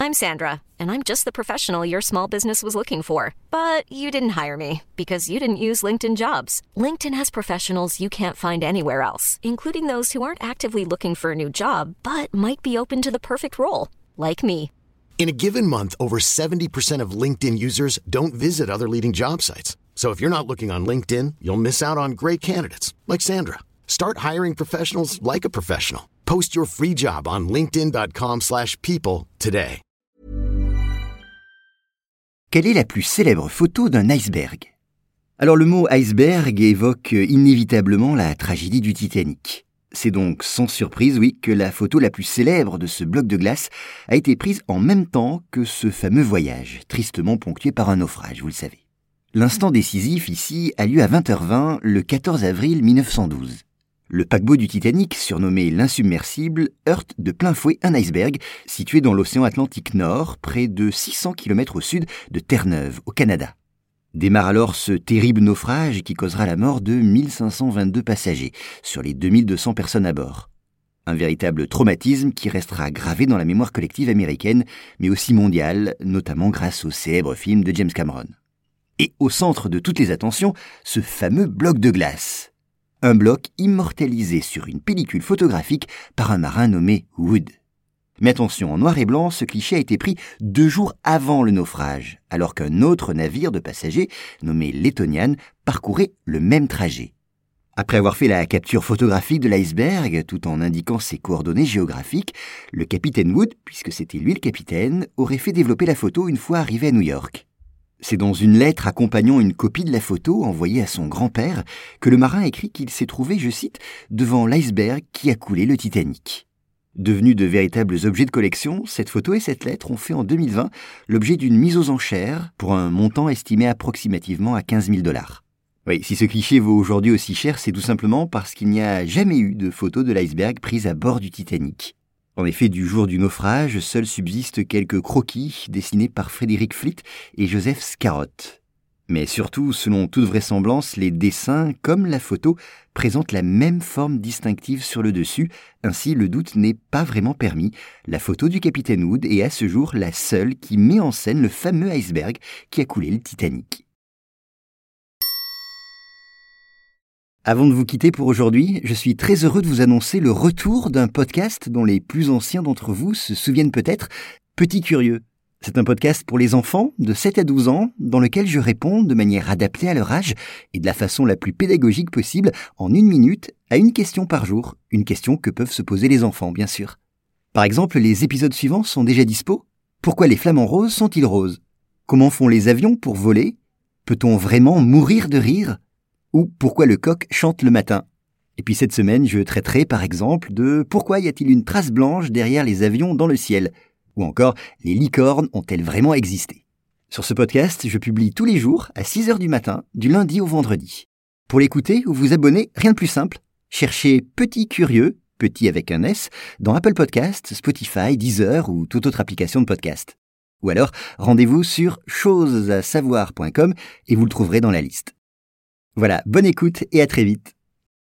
I'm Sandra, and I'm just the professional your small business was looking for. But you didn't hire me because you didn't use LinkedIn Jobs. LinkedIn has professionals you can't find anywhere else, including those who aren't actively looking for a new job, but might be open to the perfect role, like me. In a given month, over 70% of LinkedIn users don't visit other leading job sites. So if you're not looking on LinkedIn, you'll miss out on great candidates like Sandra. Start hiring professionals like a professional. Post your free job on linkedin.com/people today. Quelle est la plus célèbre photo d'un iceberg ? Alors le mot iceberg évoque inévitablement la tragédie du Titanic. C'est donc sans surprise, oui, que la photo la plus célèbre de ce bloc de glace a été prise en même temps que ce fameux voyage, tristement ponctué par un naufrage, vous le savez. L'instant décisif ici a lieu à 20h20 le 14 avril 1912. Le paquebot du Titanic, surnommé l'insubmersible, heurte de plein fouet un iceberg situé dans l'océan Atlantique Nord, près de 600 km au sud de Terre-Neuve, au Canada. Démarre alors ce terrible naufrage qui causera la mort de 1522 passagers sur les 2200 personnes à bord. Un véritable traumatisme qui restera gravé dans la mémoire collective américaine, mais aussi mondiale, notamment grâce au célèbre film de James Cameron. Et au centre de toutes les attentions, ce fameux bloc de glace. Un bloc immortalisé sur une pellicule photographique par un marin nommé Wood. Mais attention, en noir et blanc, ce cliché a été pris 2 jours avant le naufrage, alors qu'un autre navire de passagers, nommé l'Etonian, parcourait le même trajet. Après avoir fait la capture photographique de l'iceberg, tout en indiquant ses coordonnées géographiques, le capitaine Wood, puisque c'était lui le capitaine, aurait fait développer la photo une fois arrivé à New York. C'est dans une lettre accompagnant une copie de la photo envoyée à son grand-père que le marin écrit qu'il s'est trouvé, je cite, « devant l'iceberg qui a coulé le Titanic ». Devenus de véritables objets de collection, cette photo et cette lettre ont fait en 2020 l'objet d'une mise aux enchères pour un montant estimé approximativement à 15 000 $. Oui, si ce cliché vaut aujourd'hui aussi cher, c'est tout simplement parce qu'il n'y a jamais eu de photo de l'iceberg prise à bord du Titanic. En effet, du jour du naufrage, seuls subsistent quelques croquis dessinés par Frédéric Fleet et Joseph Scarrott. Mais surtout, selon toute vraisemblance, les dessins, comme la photo, présentent la même forme distinctive sur le dessus. Ainsi, le doute n'est pas vraiment permis. La photo du capitaine Wood est à ce jour la seule qui met en scène le fameux iceberg qui a coulé le Titanic. Avant de vous quitter pour aujourd'hui, je suis très heureux de vous annoncer le retour d'un podcast dont les plus anciens d'entre vous se souviennent peut-être, Petit Curieux. C'est un podcast pour les enfants de 7 à 12 ans dans lequel je réponds de manière adaptée à leur âge et de la façon la plus pédagogique possible en 1 minute à une question par jour, une question que peuvent se poser les enfants bien sûr. Par exemple, les épisodes suivants sont déjà dispo. Pourquoi les flamants roses sont-ils roses ? Comment font les avions pour voler ? Peut-on vraiment mourir de rire ? Ou pourquoi le coq chante le matin ? Et puis cette semaine, je traiterai par exemple de pourquoi y a-t-il une trace blanche derrière les avions dans le ciel ? Ou encore, les licornes ont-elles vraiment existé ? Sur ce podcast, je publie tous les jours à 6h du matin, du lundi au vendredi. Pour l'écouter ou vous abonner, rien de plus simple. Cherchez Petit Curieux, petit avec un S, dans Apple Podcasts, Spotify, Deezer ou toute autre application de podcast. Ou alors, rendez-vous sur chosesasavoir.com et vous le trouverez dans la liste. Voilà, bonne écoute et à très vite.